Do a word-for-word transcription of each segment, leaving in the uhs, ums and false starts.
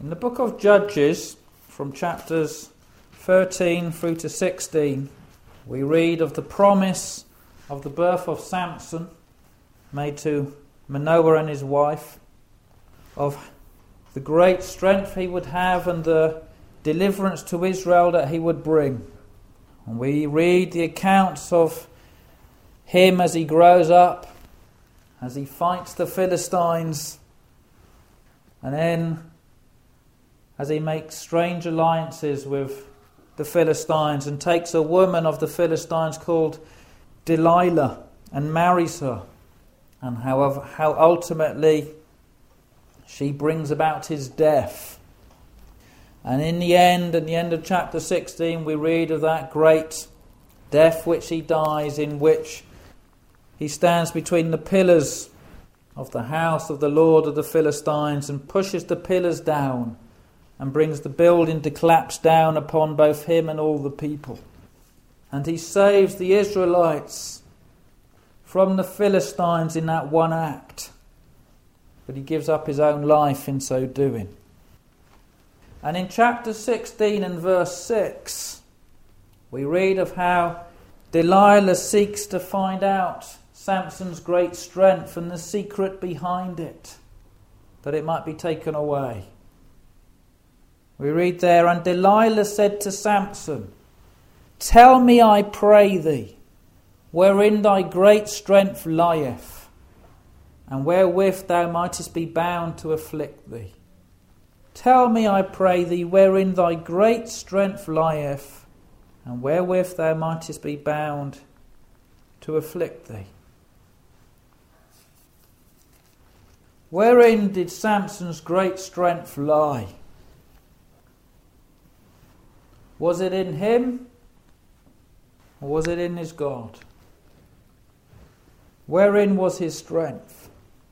In the book of Judges, from chapters thirteen through to sixteen, we read of the promise of the birth of Samson made to Manoah and his wife, of the great strength he would have and the deliverance to Israel that he would bring. And we read the accounts of him as he grows up, as he fights the Philistines, and then as he makes strange alliances with the Philistines and takes a woman of the Philistines called Delilah and marries her, and how, how ultimately she brings about his death. And in the end, at the end of chapter sixteen, we read of that great death which he dies, in which he stands between the pillars of the house of the Lord of the Philistines and pushes the pillars down and brings the building to collapse down upon both him and all the people. And he saves the Israelites from the Philistines in that one act. But he gives up his own life in so doing. And in chapter sixteen and verse six, we read of how Delilah seeks to find out Samson's great strength and the secret behind it, that it might be taken away. We read there, and Delilah said to Samson, "Tell me, I pray thee, wherein thy great strength lieth, and wherewith thou mightest be bound to afflict thee. Tell me, I pray thee, wherein thy great strength lieth, and wherewith thou mightest be bound to afflict thee." Wherein did Samson's great strength lie? Was it in him, or was it in his God? Wherein was his strength?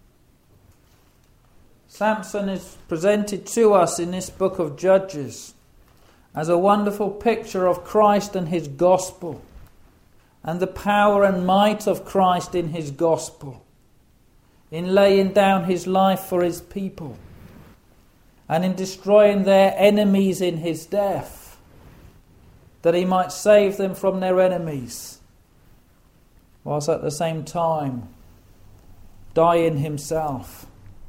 Samson is presented to us in this book of Judges as a wonderful picture of Christ and his gospel, and the power and might of Christ in his gospel, in laying down his life for his people, and in destroying their enemies in his death, that he might save them from their enemies, whilst at the same time dying himself.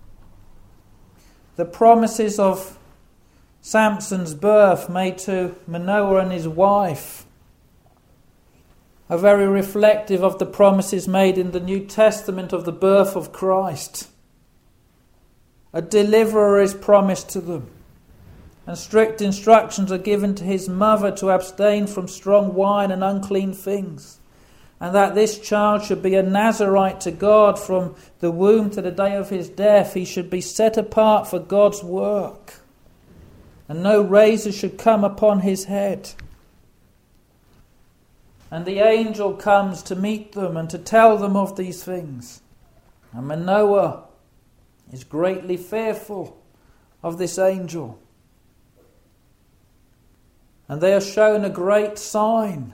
The promises of Samson's birth made to Manoah and his wife are very reflective of the promises made in the New Testament of the birth of Christ. A deliverer is promised to them, and strict instructions are given to his mother to abstain from strong wine and unclean things, and that this child should be a Nazarite to God from the womb to the day of his death. He should be set apart for God's work, and no razor should come upon his head. And the angel comes to meet them and to tell them of these things. And Manoah is greatly fearful of this angel. And they are shown a great sign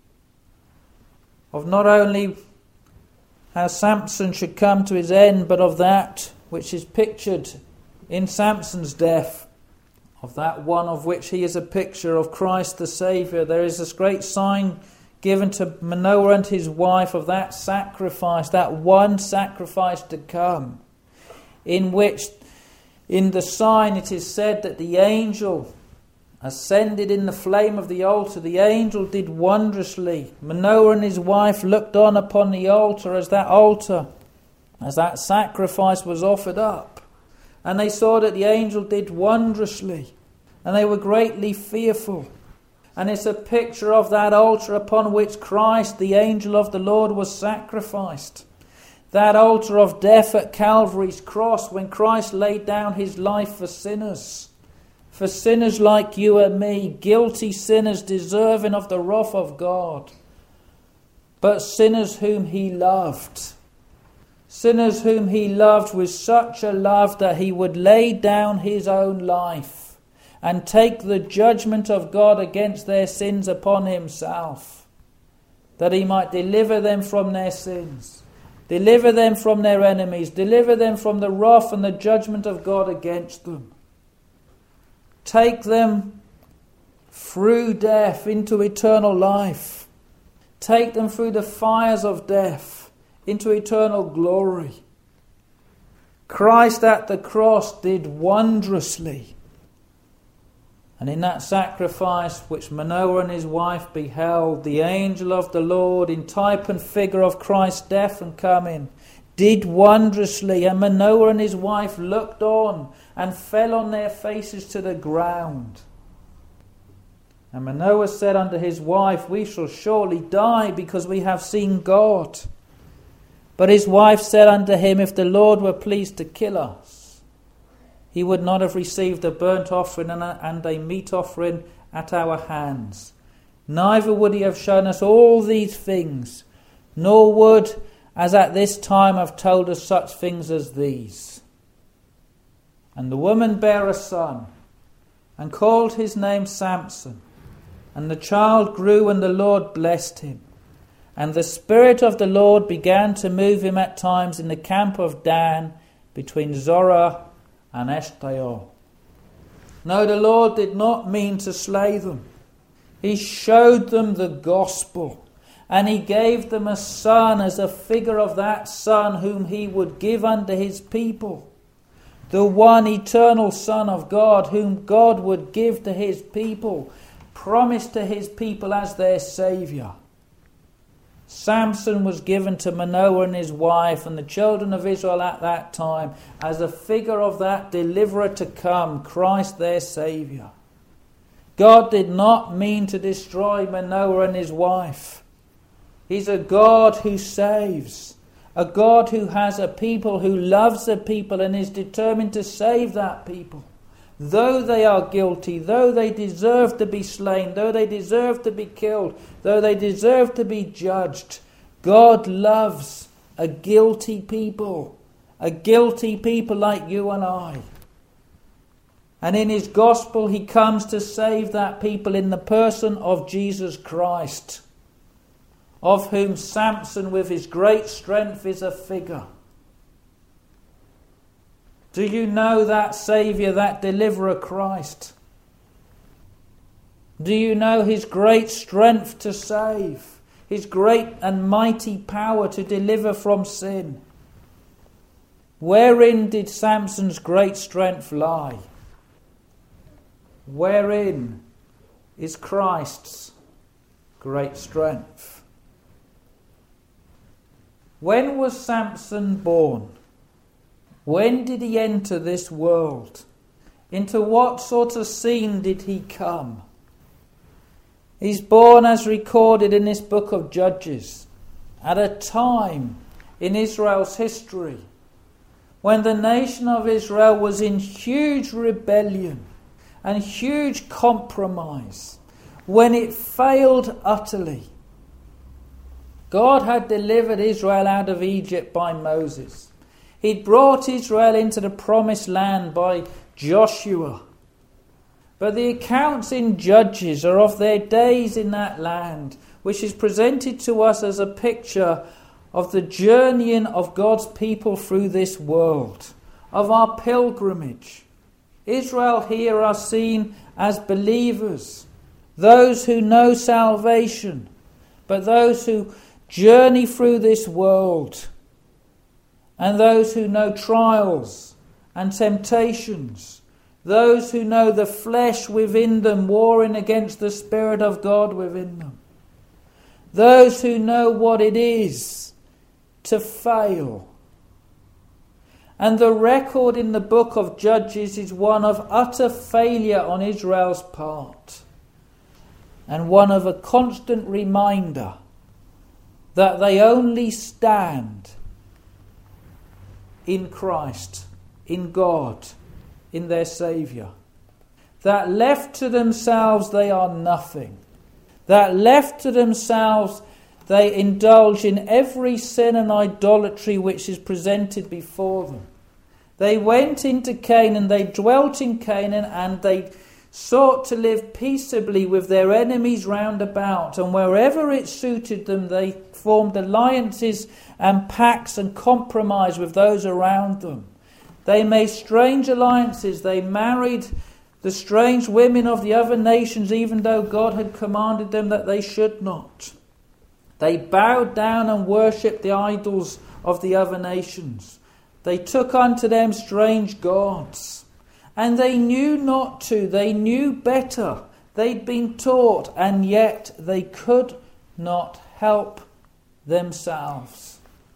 of not only how Samson should come to his end, but of that which is pictured in Samson's death, of that one of which he is a picture, of Christ the Saviour. There is this great sign given to Manoah and his wife of that sacrifice, that one sacrifice to come, in which, in the sign, it is said that the angel ascended in the flame of the altar. The angel did wondrously. Manoah and his wife looked on upon the altar as that altar, as that sacrifice was offered up. And they saw that the angel did wondrously. And they were greatly fearful. And it's a picture of that altar upon which Christ, the angel of the Lord, was sacrificed. That altar of death at Calvary's cross, when Christ laid down his life for sinners. For sinners like you and me, guilty sinners deserving of the wrath of God, but sinners whom he loved. Sinners whom he loved with such a love that he would lay down his own life and take the judgment of God against their sins upon himself, that he might deliver them from their sins, deliver them from their enemies, deliver them from the wrath and the judgment of God against them. take them through death into eternal life, take them through the fires of death into eternal glory. Christ at the cross did wondrously. And in that sacrifice which Manoah and his wife beheld, the angel of the Lord, in type and figure of Christ's death and coming, did wondrously. And Manoah and his wife looked on and fell on their faces to the ground. And Manoah said unto his wife, We shall surely die, because we have seen God. But his wife said unto him, If the Lord were pleased to kill us, he would not have received a burnt offering and a, and a meat offering at our hands. Neither would he have shown us all these things, nor would, as at this time, have told us such things as these. And the woman bare a son, and called his name Samson. And the child grew, and the Lord blessed him. And the Spirit of the Lord began to move him at times in the camp of Dan, between Zorah and Eshtaol. No, the Lord did not mean to slay them. He showed them the gospel, and he gave them a son as a figure of that son whom he would give unto his people. The one eternal Son of God, whom God would give to his people, promised to his people as their Saviour. Samson was given to Manoah and his wife and the children of Israel at that time as a figure of that deliverer to come, Christ their Saviour. God did not mean to destroy Manoah and his wife. He's a God who saves, a God who has a people, who loves the people and is determined to save that people. Though they are guilty, though they deserve to be slain, though they deserve to be killed, though they deserve to be judged, God loves a guilty people, a guilty people like you and I. And in his gospel he comes to save that people in the person of Jesus Christ, of whom Samson with his great strength is a figure. Do you know that Saviour, that Deliverer Christ? Do you know his great strength to save? His great and mighty power to deliver from sin? Wherein did Samson's great strength lie? Wherein is Christ's great strength? When was Samson born? When did he enter this world? Into what sort of scene did he come? He's born, as recorded in this book of Judges, at a time in Israel's history when the nation of Israel was in huge rebellion and huge compromise, when it failed utterly. God had delivered Israel out of Egypt by Moses. He'd brought Israel into the promised land by Joshua. But the accounts in Judges are of their days in that land, which is presented to us as a picture of the journeying of God's people through this world, of our pilgrimage. Israel here are seen as believers, those who know salvation, but those who journey through this world, and those who know trials and temptations, those who know the flesh within them warring against the Spirit of God within them, those who know what it is to fail. And the record in the book of Judges is one of utter failure on Israel's part, and one of a constant reminder that they only stand in Christ, in God, in their Saviour. That left to themselves they are nothing. That left to themselves they indulge in every sin and idolatry which is presented before them. They went into Canaan, they dwelt in Canaan, and they sought to live peaceably with their enemies round about, and wherever it suited them they formed alliances and pacts and compromise with those around them. They made strange alliances, they married The strange women of the other nations, even though God had commanded them that they should not, they bowed down and worshipped the idols of the other nations. They took unto them strange gods. And they knew not to. They knew better. They'd been taught, and yet they could not help themselves.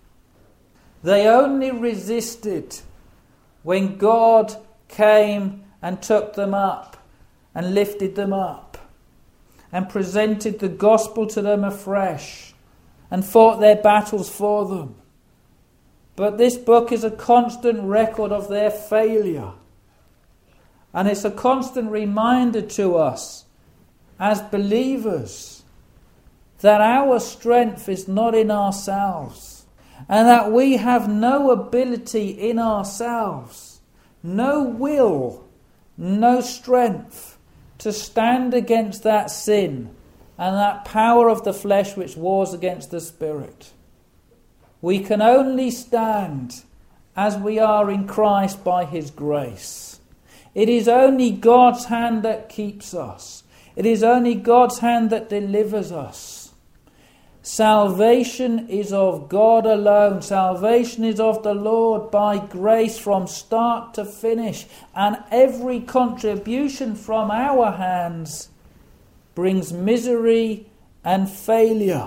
They only resisted when God came and took them up and lifted them up and presented the gospel to them afresh and fought their battles for them. But this book is a constant record of their failure. And it's a constant reminder to us as believers that our strength is not in ourselves, and that we have no ability in ourselves, no will, no strength to stand against that sin and that power of the flesh which wars against the spirit. We can only stand as we are in Christ by his grace. It is only God's hand that keeps us. It is only God's hand that delivers us. Salvation is of God alone. Salvation is of the Lord by grace from start to finish. And every contribution from our hands brings misery and failure.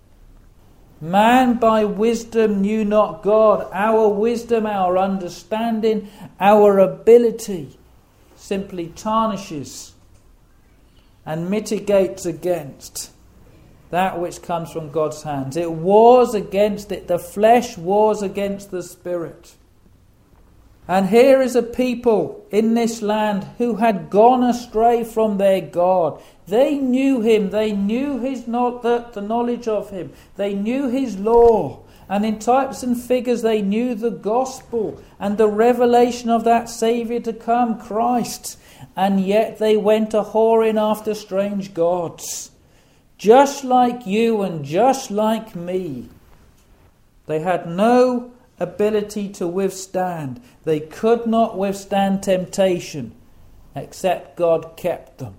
Man by wisdom knew not God. Our wisdom, our understanding, our ability simply tarnishes and mitigates against that which comes from God's hands. It wars against it. The flesh wars against the spirit. And here is a people in this land who had gone astray from their God. They knew him. They knew his not the, the knowledge of him. They knew his law. And in types and figures they knew the gospel and the revelation of that Saviour to come, Christ. And yet they went a-whoring after strange gods. Just like you and just like me. They had no ability to withstand. They could not withstand temptation except God kept them.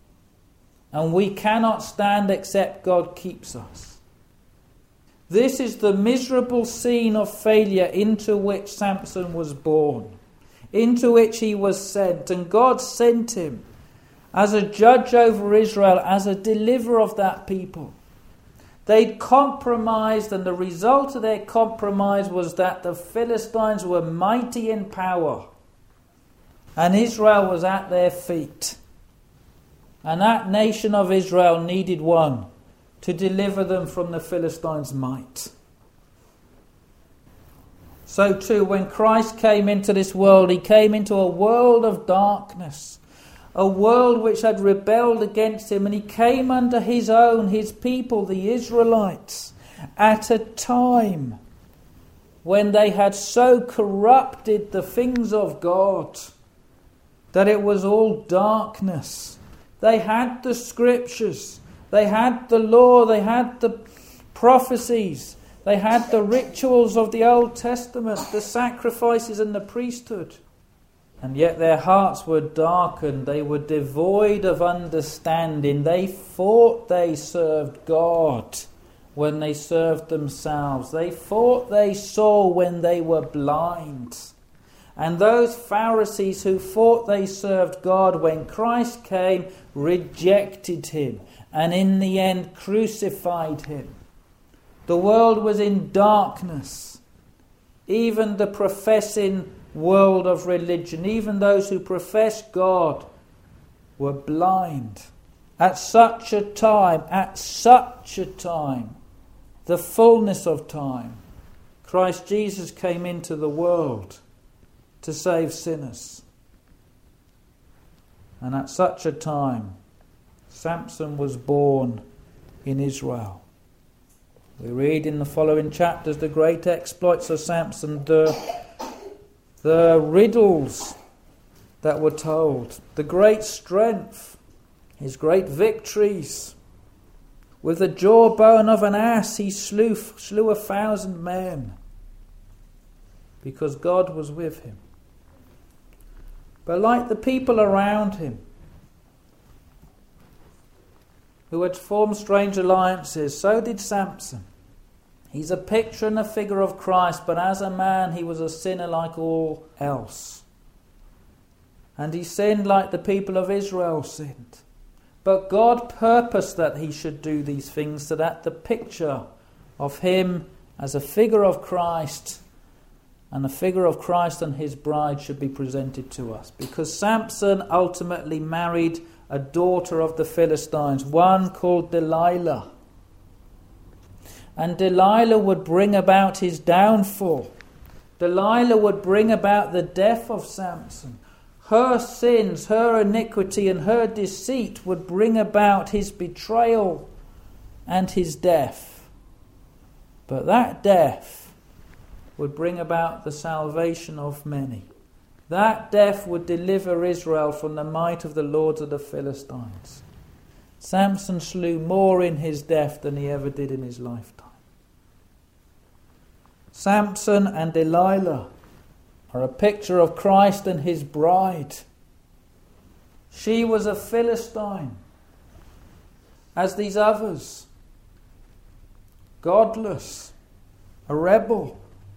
And we cannot stand except God keeps us. This is the miserable scene of failure into which Samson was born, into which he was sent. And God sent him as a judge over Israel, as a deliverer of that people. They'd compromised, and the result of their compromise was that the Philistines were mighty in power, and Israel was at their feet. And that nation of Israel needed one to deliver them from the Philistines' might. So too, when Christ came into this world, he came into a world of darkness, a world which had rebelled against him, and he came under his own, his people, the Israelites, at a time when they had so corrupted the things of God that it was all darkness. They had the scriptures, they had the law, they had the prophecies, they had the rituals of the Old Testament, the sacrifices and the priesthood. And yet their hearts were darkened, they were devoid of understanding. They thought they served God when they served themselves. They thought they saw when they were blind. And those Pharisees who thought they served God when Christ came rejected him and in the end crucified him. The world was in darkness. Even the professing world of religion, even those who profess God, were blind. At such a time, at such a time, the fullness of time, Christ Jesus came into the world to save sinners. And at such a time, Samson was born in Israel. We read in the following chapters the great exploits of Samson, the, the riddles that were told, the great strength, his great victories. With the jawbone of an ass he slew, slew a thousand men because God was with him. But like the people around him, who had formed strange alliances, so did Samson. He's a picture and a figure of Christ, but as a man he was a sinner like all else. And he sinned like the people of Israel sinned. But God purposed that he should do these things so that the picture of him as a figure of Christ and a figure of Christ and his bride should be presented to us. Because Samson ultimately married a daughter of the Philistines, one called Delilah. And Delilah would bring about his downfall. Delilah would bring about the death of Samson. Her sins, her iniquity and her deceit would bring about his betrayal and his death. But that death would bring about the salvation of many. That death would deliver Israel from the might of the lords of the Philistines. Samson slew more in his death than he ever did in his lifetime. Samson and Delilah are a picture of Christ and his bride. She was a Philistine, as these others, godless, a rebel.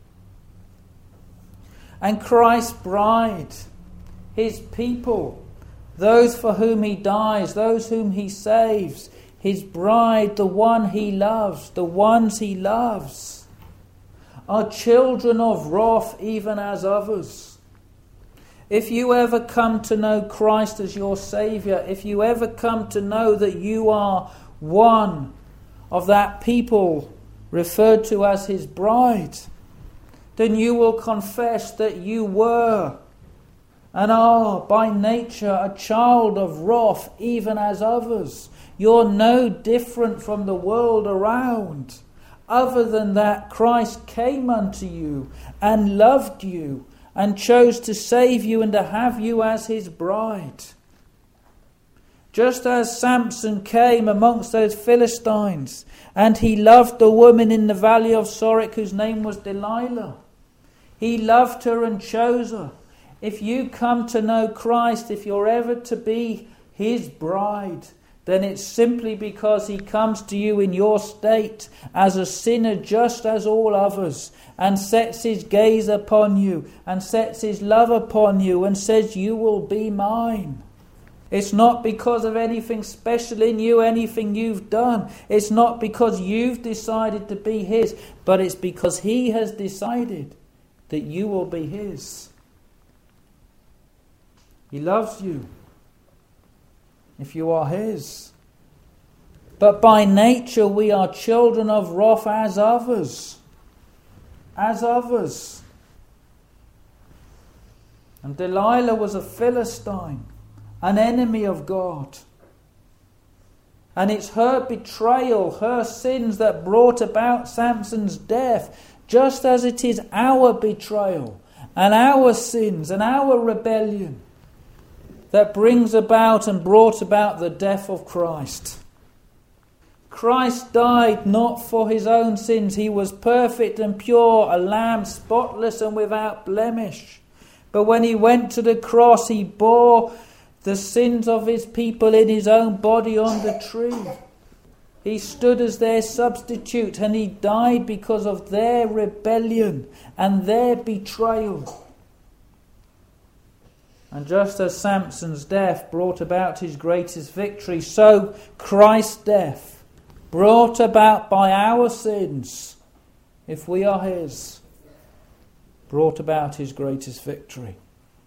And Christ's bride, his people, those for whom he dies, those whom he saves, his bride, the one he loves, the ones he loves, are children of wrath even as others. If you ever come to know Christ as your Saviour, if you ever come to know that you are one of that people referred to as his bride, then you will confess that you were and are by nature a child of wrath even as others. You're no different from the world around, other than that Christ came unto you and loved you and chose to save you and to have you as his bride. Just as Samson came amongst those Philistines and he loved the woman in the valley of Sorek whose name was Delilah. He loved her and chose her. If you come to know Christ, if you're ever to be his bride, then it's simply because he comes to you in your state as a sinner just as all others, and sets his gaze upon you and sets his love upon you and says, you will be mine. It's not because of anything special in you, anything you've done. It's not because you've decided to be his, but it's because he has decided that you will be his. He loves you if you are his. But by nature we are children of wrath as others. As others. And Delilah was a Philistine, an enemy of God. And it's her betrayal, her sins that brought about Samson's death, just as it is our betrayal and our sins and our rebellion that brings about and brought about the death of Christ. Christ died not for his own sins. He was perfect and pure, a lamb spotless and without blemish. But when he went to the cross, he bore the sins of his people in his own body on the tree. He stood as their substitute and he died because of their rebellion and their betrayal. And just as Samson's death brought about his greatest victory, so Christ's death, brought about by our sins, if we are his, brought about his greatest victory.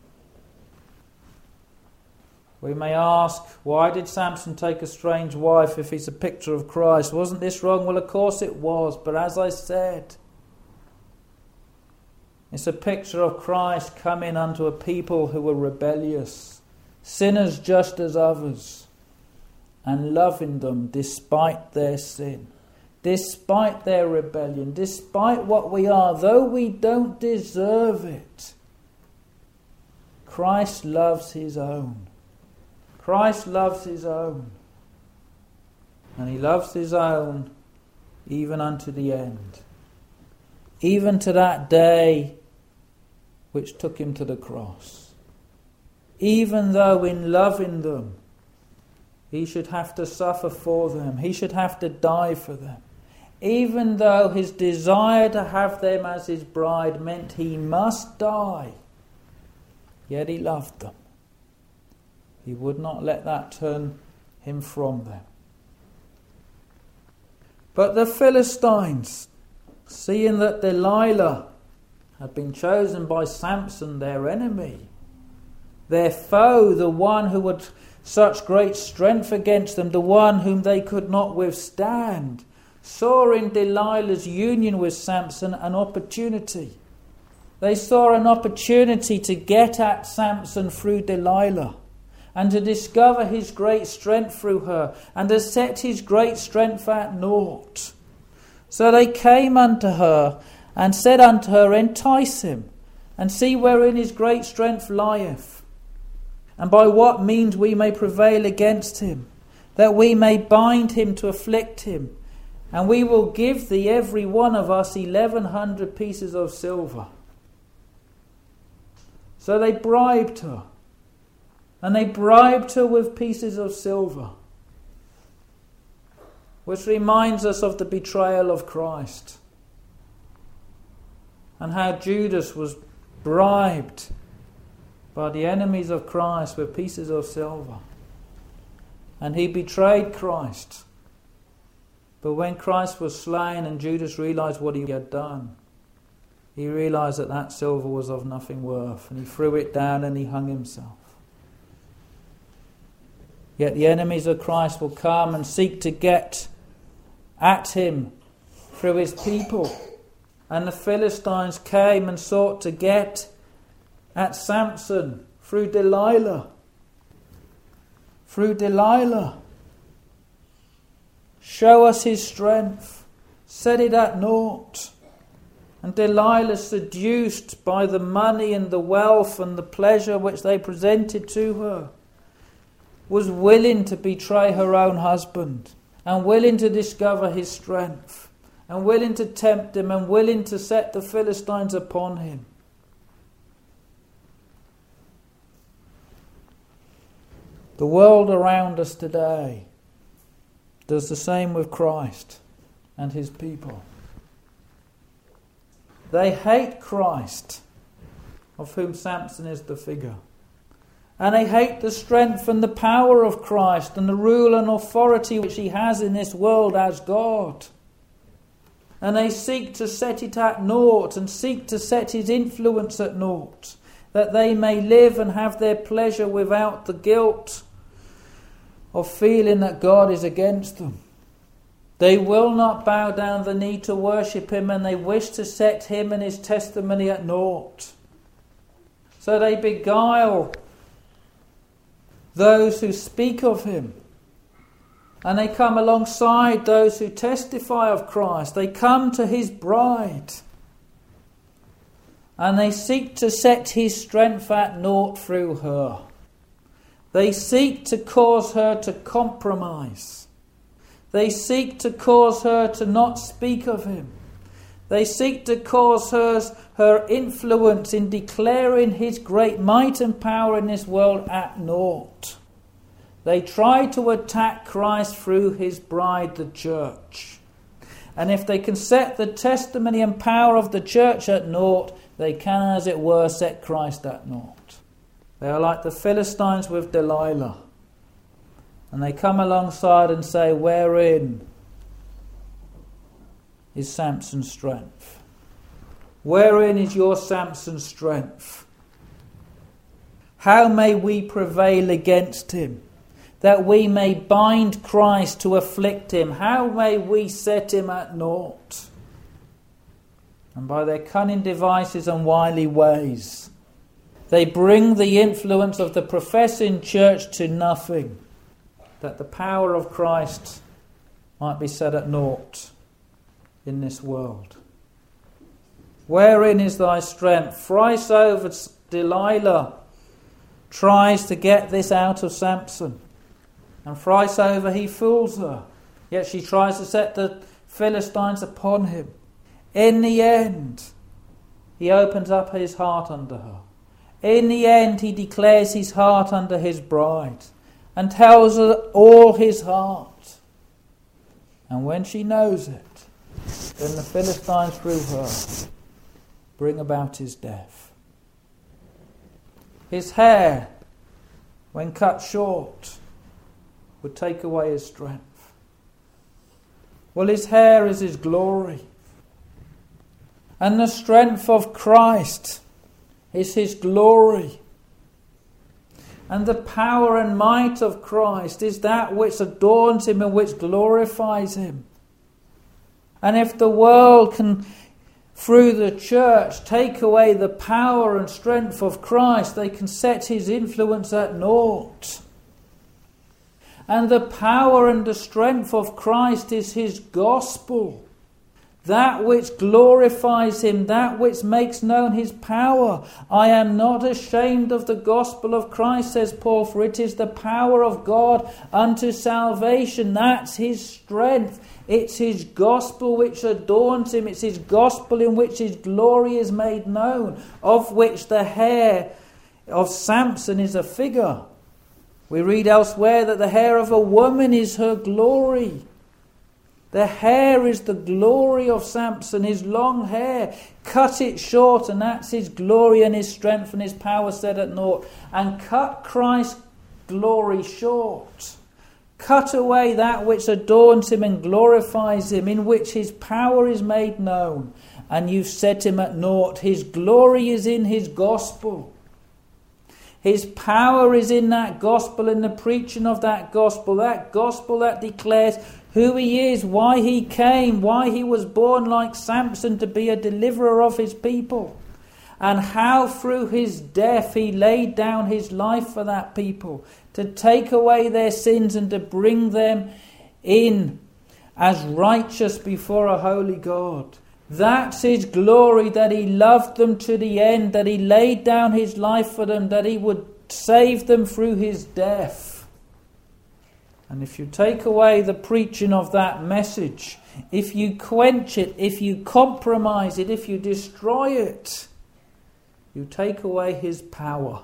We may ask, why did Samson take a strange wife if he's a picture of Christ? Wasn't this wrong? Well, of course it was. But as I said, it's a picture of Christ coming unto a people who were rebellious, sinners just as others, and loving them despite their sin, despite their rebellion, despite what we are, though we don't deserve it. Christ loves his own. Christ loves his own. And he loves his own even unto the end. Even to that day which took him to the cross. even though in loving them, he should have to suffer for them, he should have to die for them. Even though his desire to have them as his bride meant he must die, yet he loved them. He would not let that turn him from them. But the Philistines, seeing that Delilah had been chosen by Samson, their enemy, their foe, the one who had such great strength against them, the one whom they could not withstand, saw in Delilah's union with Samson an opportunity. They saw an opportunity to get at Samson through Delilah, and to discover his great strength through her, and to set his great strength at naught. So they came unto her, and said unto her, entice him, and see wherein his great strength lieth, and by what means we may prevail against him, that we may bind him to afflict him, and we will give thee every one of us eleven hundred pieces of silver. So they bribed her, and they bribed her with pieces of silver, which reminds us of the betrayal of Christ, and how Judas was bribed by the enemies of Christ with pieces of silver. And he betrayed Christ. But when Christ was slain and Judas realized what he had done, he realized that that silver was of nothing worth, and he threw it down and he hung himself. Yet the enemies of Christ will come and seek to get at him through his people. And the Philistines came and sought to get at Samson through Delilah. Through Delilah. Show us his strength. Set it at naught. And Delilah, seduced by the money and the wealth and the pleasure which they presented to her, was willing to betray her own husband, and willing to discover his strength, and willing to tempt him, and willing to set the Philistines upon him. The world around us today does the same with Christ and his people. They hate Christ, of whom Samson is the figure. And they hate the strength and the power of Christ and the rule and authority which he has in this world as God. And they seek to set it at naught, and seek to set his influence at naught, that they may live and have their pleasure without the guilt of feeling that God is against them. They will not bow down the knee to worship him, and they wish to set him and his testimony at naught. So they beguile those who speak of him, and they come alongside those who testify of Christ. They come to his bride, and they seek to set his strength at naught through her. They seek to cause her to compromise. They seek to cause her to not speak of him. They seek to cause her, her influence in declaring his great might and power in this world at naught. They try to attack Christ through his bride, the church. And if they can set the testimony and power of the church at naught, they can, as it were, set Christ at naught. They are like the Philistines with Delilah. And they come alongside and say, wherein is Samson's strength? Wherein is your Samson's strength? How may we prevail against him, that we may bind Christ to afflict him? How may we set him at naught? And by their cunning devices and wily ways, they bring the influence of the professing church to nothing, that the power of Christ might be set at naught in this world. Wherein is thy strength? Thrice over Delilah tries to get this out of Samson, and thrice over he fools her, yet she tries to set the Philistines upon him. In the end, he opens up his heart unto her. In the end, he declares his heart unto his bride and tells her all his heart. And when she knows it, then the Philistines through her bring about his death. His hair, when cut short, would take away his strength. Well, his hair is his glory. And the strength of Christ is his glory. And the power and might of Christ is that which adorns him and which glorifies him. And if the world can, through the church, take away the power and strength of Christ, they can set his influence at naught. And the power and the strength of Christ is his gospel. That which glorifies him, that which makes known his power. I am not ashamed of the gospel of Christ, says Paul, for it is the power of God unto salvation. That's his strength. It's his gospel which adorns him. It's his gospel in which his glory is made known, of which the hair of Samson is a figure. We read elsewhere that the hair of a woman is her glory. The hair is the glory of Samson, his long hair. Cut it short, and that's his glory and his strength and his power set at naught. And cut Christ's glory short. Cut away that which adorns him and glorifies him, in which his power is made known, and you've set him at naught. His glory is in his gospel. His power is in that gospel, in the preaching of that gospel. That gospel that declares who he is, why he came, why he was born like Samson to be a deliverer of his people, and how through his death he laid down his life for that people, to take away their sins and to bring them in as righteous before a holy God. That's his glory, that he loved them to the end, that he laid down his life for them, that he would save them through his death. And if you take away the preaching of that message, if you quench it, if you compromise it, if you destroy it, you take away his power.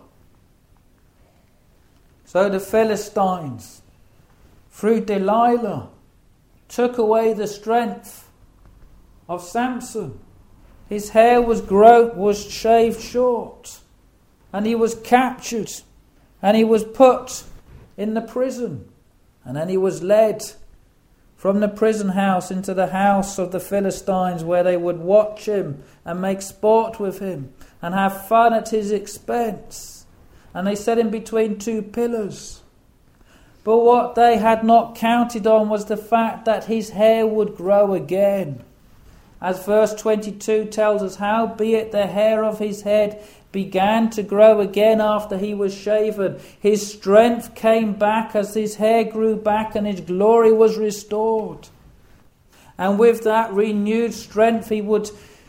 So the Philistines, through Delilah, took away the strength of Samson. His hair was grown, was shaved short, and he was captured, and he was put in the prison. And then he was led from the prison house into the house of the Philistines, where they would watch him and make sport with him and have fun at his expense. And they set him between two pillars. But what they had not counted on was the fact that his hair would grow again. As verse twenty-two tells us, howbeit the hair of his head began to grow again after he was shaven. His strength came back as his hair grew back, and his glory was restored. And with that renewed strength he would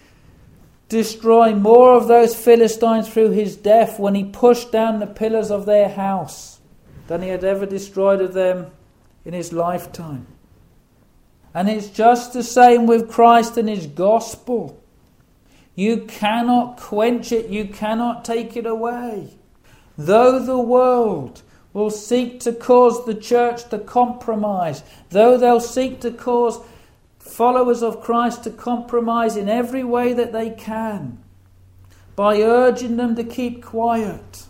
destroy more of those Philistines through his death, when he pushed down the pillars of their house, than he had ever destroyed of them in his lifetime. And it's just the same with Christ and his gospel. You cannot quench it, you cannot take it away. Though the world will seek to cause the church to compromise, though they'll seek to cause followers of Christ to compromise in every way that they can, by urging them to keep quiet,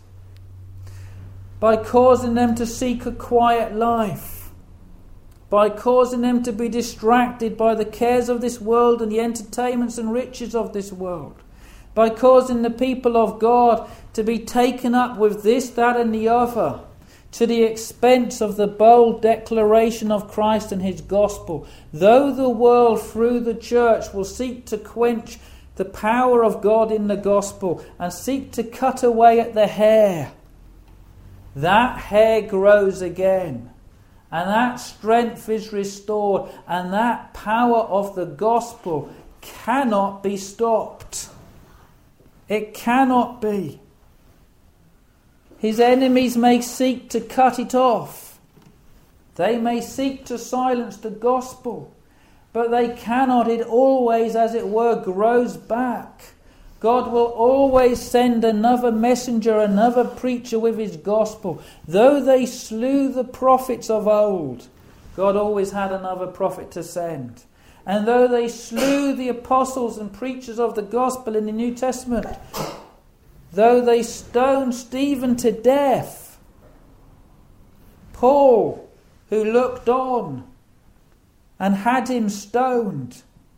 by causing them to seek a quiet life, by causing them to be distracted by the cares of this world and the entertainments and riches of this world, by causing the people of God to be taken up with this, that and the other, to the expense of the bold declaration of Christ and his gospel. Though the world through the church will seek to quench the power of God in the gospel and seek to cut away at the hair, that hair grows again. And that strength is restored, and that power of the gospel cannot be stopped. It cannot be. His enemies may seek to cut it off. They may seek to silence the gospel, but they cannot. It always, as it were, grows back. God will always send another messenger, another preacher with his gospel. Though they slew the prophets of old, God always had another prophet to send. And though they slew the apostles and preachers of the gospel in the New Testament, though they stoned Stephen to death, Paul, who looked on and had him stoned,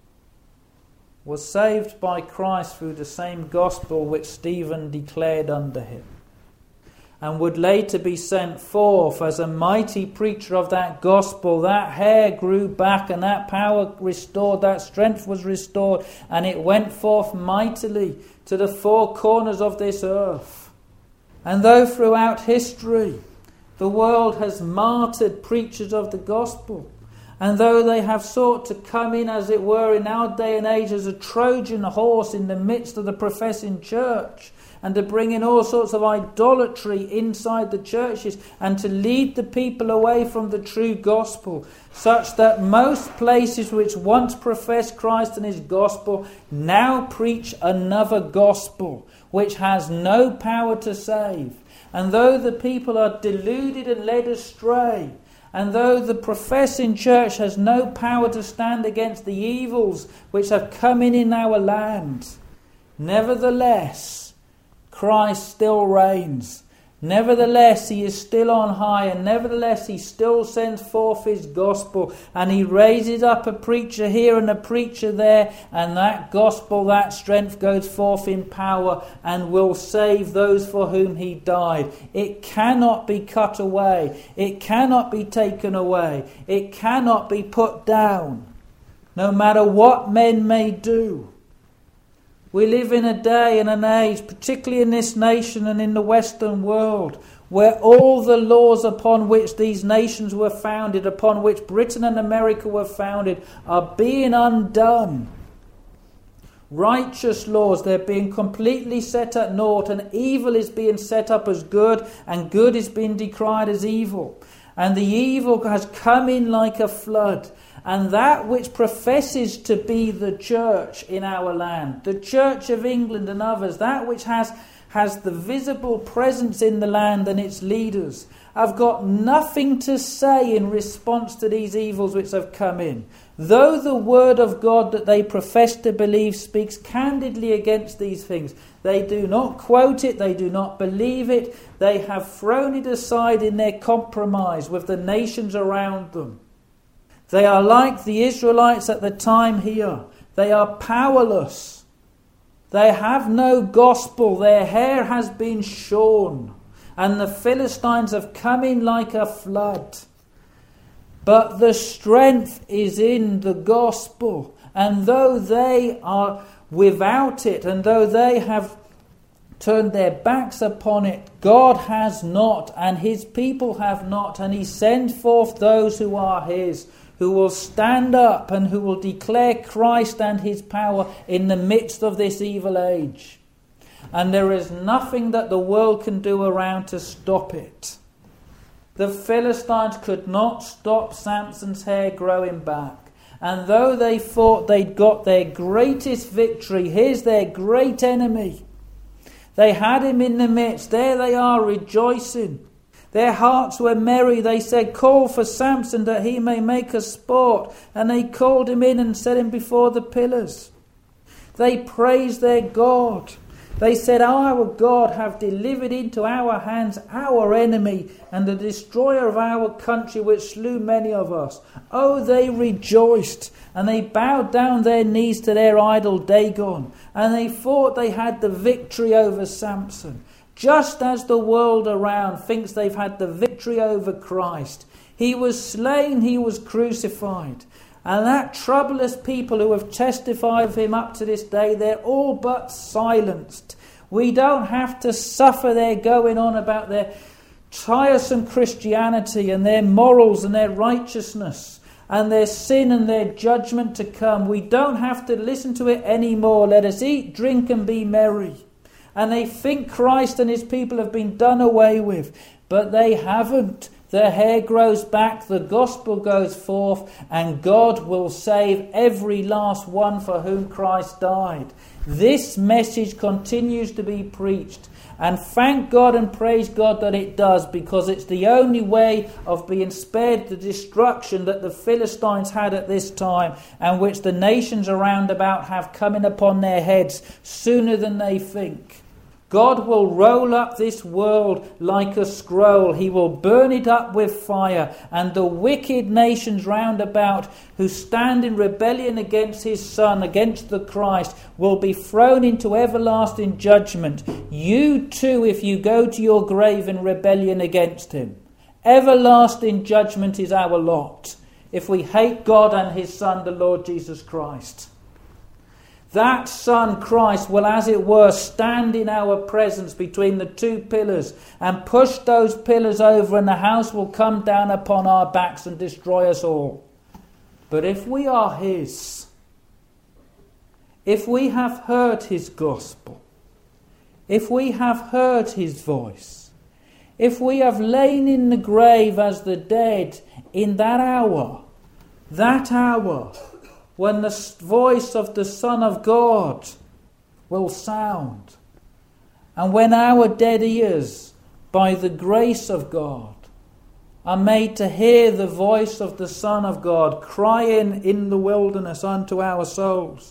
was saved by Christ through the same gospel which Stephen declared under him, and would later be sent forth as a mighty preacher of that gospel. That hair grew back, and that power restored, that strength was restored, and it went forth mightily to the four corners of this earth. And though throughout history the world has martyred preachers of the gospel, and though they have sought to come in, as it were, in our day and age as a Trojan horse in the midst of the professing church, and to bring in all sorts of idolatry inside the churches, and to lead the people away from the true gospel, such that most places which once professed Christ and his gospel now preach another gospel, which has no power to save. And though the people are deluded and led astray, and though the professing church has no power to stand against the evils which have come in in our land, nevertheless, Christ still reigns. Nevertheless, he is still on high, and nevertheless he still sends forth his gospel, and he raises up a preacher here and a preacher there, and that gospel, that strength goes forth in power and will save those for whom he died. It cannot be cut away. It cannot be taken away. It cannot be put down, no matter what men may do. We live in a day and an age, particularly in this nation and in the Western world, where all the laws upon which these nations were founded, upon which Britain and America were founded, are being undone. Righteous laws, they're being completely set at naught, and evil is being set up as good, and good is being decried as evil. And the evil has come in like a flood. And that which professes to be the church in our land, the Church of England and others, that which has, has the visible presence in the land and its leaders, have got nothing to say in response to these evils which have come in. Though the word of God that they profess to believe speaks candidly against these things, they do not quote it, they do not believe it, they have thrown it aside in their compromise with the nations around them. They are like the Israelites at the time here. They are powerless. They have no gospel. Their hair has been shorn. And the Philistines have come in like a flood. But the strength is in the gospel. And though they are without it, and though they have turned their backs upon it, God has not, and his people have not. And he sends forth those who are his, who will stand up and who will declare Christ and his power in the midst of this evil age. And there is nothing that the world can do around to stop it. The Philistines could not stop Samson's hair growing back. And though they thought they'd got their greatest victory, here's their great enemy. They had him in the midst. There they are rejoicing. Their hearts were merry. They said, "Call for Samson that he may make us sport." And they called him in and set him before the pillars. They praised their God. They said, "Our God have delivered into our hands our enemy and the destroyer of our country, which slew many of us." Oh, they rejoiced, and they bowed down their knees to their idol Dagon, and they thought they had the victory over Samson. Just as the world around thinks they've had the victory over Christ. He was slain, he was crucified. And that troublous people who have testified of him up to this day, they're all but silenced. We don't have to suffer their going on about their tiresome Christianity and their morals and their righteousness and their sin and their judgment to come. We don't have to listen to it anymore. Let us eat, drink and be merry. And they think Christ and his people have been done away with. But they haven't. Their hair grows back, the gospel goes forth, and God will save every last one for whom Christ died. This message continues to be preached. And thank God and praise God that it does, because it's the only way of being spared the destruction that the Philistines had at this time, and which the nations around about have coming upon their heads sooner than they think. God will roll up this world like a scroll. He will burn it up with fire, and the wicked nations round about who stand in rebellion against his Son, against the Christ, will be thrown into everlasting judgment. You too, if you go to your grave in rebellion against him. Everlasting judgment is our lot if we hate God and his Son, the Lord Jesus Christ. That Son, Christ, will, as it were, stand in our presence between the two pillars and push those pillars over, and the house will come down upon our backs and destroy us all. But if we are his, if we have heard his gospel, if we have heard his voice, if we have lain in the grave as the dead in that hour, that hour, when the voice of the Son of God will sound, and when our dead ears, by the grace of God, are made to hear the voice of the Son of God crying in the wilderness unto our souls,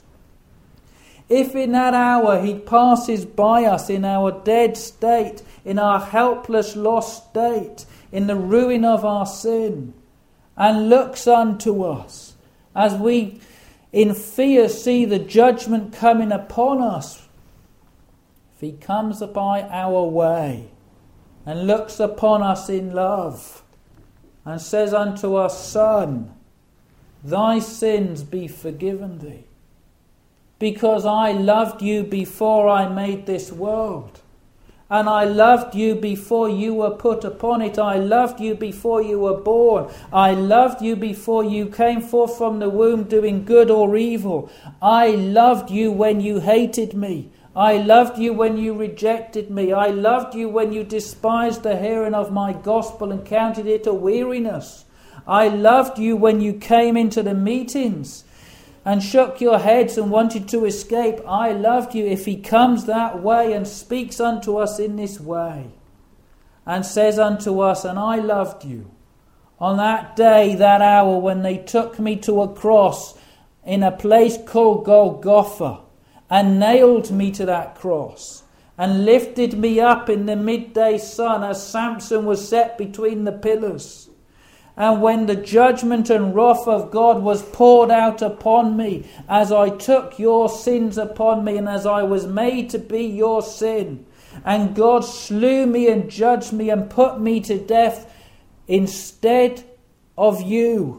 if in that hour he passes by us in our dead state, in our helpless lost state, in the ruin of our sin, and looks unto us as we in fear see the judgment coming upon us, if he comes by our way and looks upon us in love and says unto us, Son, thy sins be forgiven thee, because I loved you before I made this world. And I loved you before you were put upon it. I loved you before you were born. I loved you before you came forth from the womb doing good or evil. I loved you when you hated me. I loved you when you rejected me. I loved you when you despised the hearing of my gospel and counted it a weariness. I loved you when you came into the meetings and shook your heads and wanted to escape. I loved you. If he comes that way and speaks unto us in this way and says unto us, and I loved you, on that day, that hour when they took me to a cross in a place called Golgotha and nailed me to that cross and lifted me up in the midday sun as Samson was set between the pillars, and when the judgment and wrath of God was poured out upon me, as I took your sins upon me, and as I was made to be your sin, and God slew me and judged me and put me to death instead of you,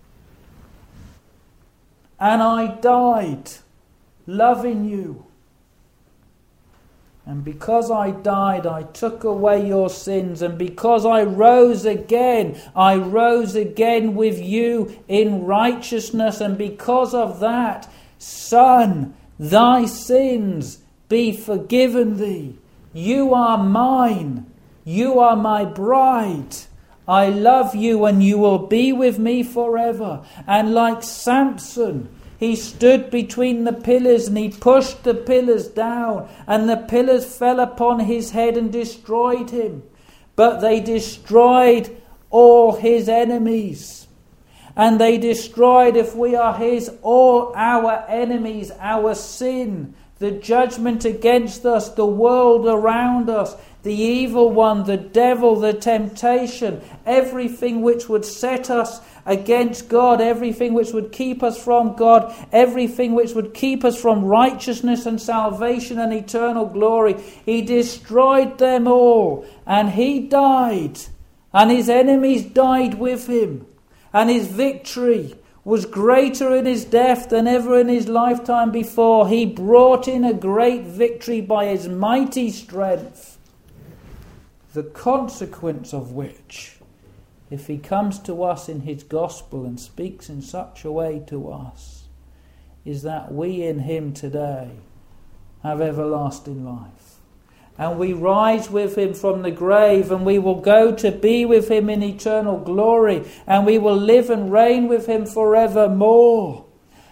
and I died loving you. And because I died, I took away your sins. And because I rose again, I rose again with you in righteousness. And because of that, Son, thy sins be forgiven thee. You are mine. You are my bride. I love you, and you will be with me forever. And like Samson, he stood between the pillars and he pushed the pillars down, and the pillars fell upon his head and destroyed him. But they destroyed all his enemies. And they destroyed, if we are his, all our enemies, our sin, the judgment against us, the world around us, the evil one, the devil, the temptation, everything which would set us against God, everything which would keep us from God, everything which would keep us from righteousness and salvation and eternal glory. He destroyed them all, and he died, and his enemies died with him, and his victory was greater in his death than ever in his lifetime before. He brought in a great victory by his mighty strength, the consequence of which, if he comes to us in his gospel and speaks in such a way to us, is that we in him today have everlasting life. And we rise with him from the grave, and we will go to be with him in eternal glory, and we will live and reign with him forevermore.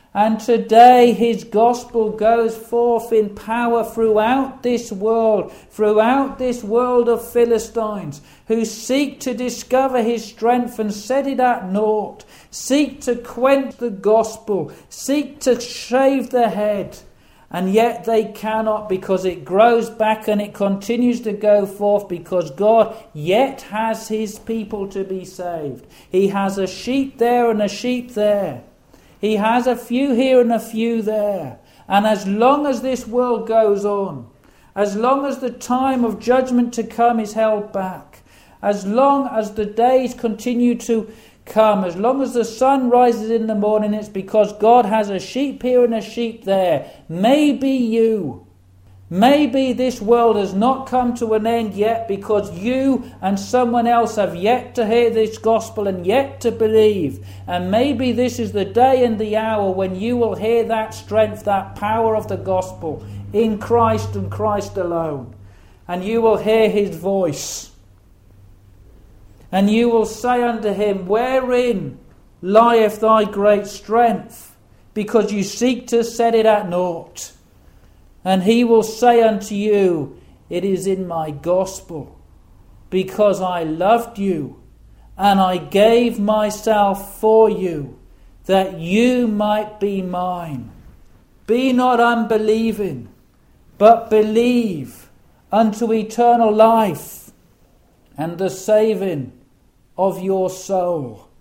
And today his gospel goes forth in power throughout this world, throughout this world of Philistines, who seek to discover his strength and set it at naught, seek to quench the gospel, seek to shave the head. And yet they cannot, because it grows back and it continues to go forth, because God yet has his people to be saved. He has a sheep there and a sheep there. He has a few here and a few there. And as long as this world goes on, as long as the time of judgment to come is held back, as long as the days continue to come, as long as the sun rises in the morning, it's because God has a sheep here and a sheep there. Maybe you, maybe this world has not come to an end yet because you and someone else have yet to hear this gospel and yet to believe. And maybe this is the day and the hour when you will hear that strength, that power of the gospel in Christ and Christ alone. And you will hear his voice. And you will say unto him, wherein lieth thy great strength? Because you seek to set it at naught. And he will say unto you, it is in my gospel, because I loved you, and I gave myself for you, that you might be mine. Be not unbelieving, but believe unto eternal life, and the saving of your soul.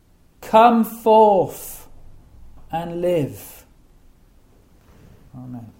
Come forth and live. Amen.